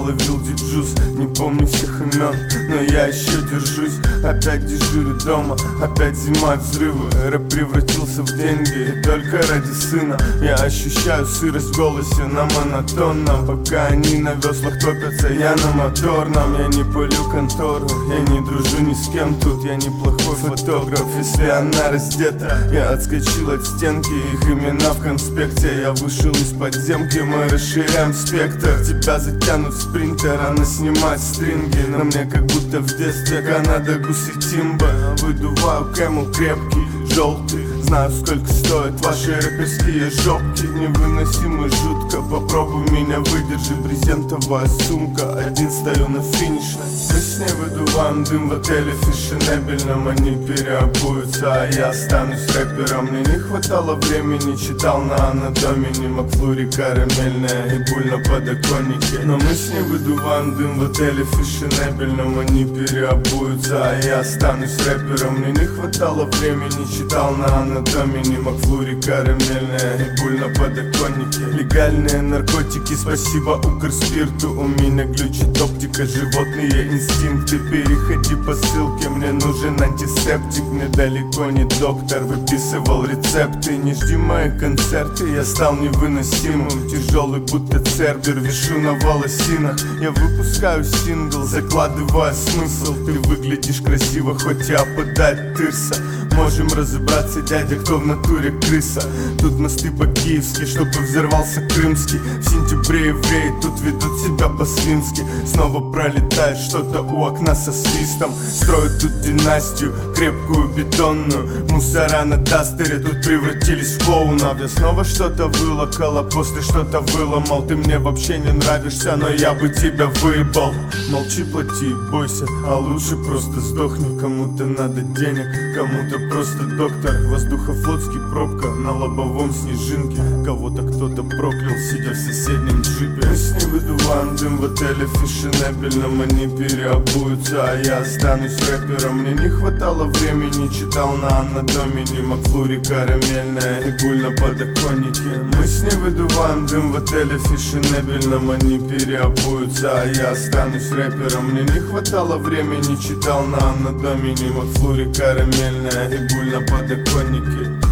ловил диджус. Не помню всех имен, но я еще держусь. Опять дежурю дома, опять зима, взрывы. Рэп превратился в деньги, и только ради сына. Я ощущаю сырость в голосе на монотонном. Пока они на веслах топятся, я на моторном. Я не пылю контору, я не дружу ни с кем тут. Я неплохой фотограф, если она раздета. Я отскочил от стенки, их имена в конспекте. Я вышел из подземки, мы расширяем спектр. Тебя затянут в спринтер, она снимает стринги. На мне как будто в детстве Канада, Гусь и Тимба. Выдуваю Кэмл крепкий, желтый. Знаю, сколько стоят ваши рэперские жопки. Невыносимо жутко, попробуй меня, выдержи. Брезентовая сумка, один стою на финишной. Мы с ней выдуваем дым в отеле фешенебельном. Они переобуются, а я останусь рэпером. Мне не хватало времени, читал на анатомии. Не Макфлури карамельная и буль на подоконнике. Но мы с ней выдуваем дым в отеле фешенебельном. Они переобуются, а я останусь рэпером. Мне не хватало времени, читал на анатомии. Не Макфлури карамельная и буль на подоконнике. Легальные наркотики, спасибо Укрспирту. У меня глючит оптика, животные инстинкты. Переходи по ссылке, мне нужен антисептик. Мне далеко не доктор, выписывал рецепты. Не жди мои концерты, я стал невыносимым. Тяжелый будто цербер, вишу на волосинах. Я выпускаю сингл, закладывая смысл. Ты выглядишь красиво, хоть и опадает тырса. Можем разобраться, дядя, кто в натуре крыса. Тут мосты по-киевски, чтобы взорвался крымский. В сентябре евреи тут ведут себя по-свински. Снова пролетает что-то у окна со свистом. Строят тут династию, крепкую, бетонную. Мусора на дастере тут превратились в клоунов. Я снова что-то вылокала, после что-то выломал. Ты мне вообще не нравишься, но я бы тебя выебал. Молчи, плати и бойся, а лучше просто сдохни. Кому-то надо денег, кому-то просто доктор. Воздухофлотский пробка, на лобовом снежинке. Кого-то кто-то проклял, сидя в соседнем джипе. Мы с ней выдуваем дым в отеле фешенебельном. Они переобуются, а я останусь рэпером. Мне не хватало времени, читал на анатомии. Не Макфлури карамельная и буль на подоконнике. Мы с ней выдуваем дым в отеле фешенебельном. Они переобуются, а я останусь рэпером. Мне не хватало времени, читал на анатомии. Не Макфлури карамельная и буль на подоконнике.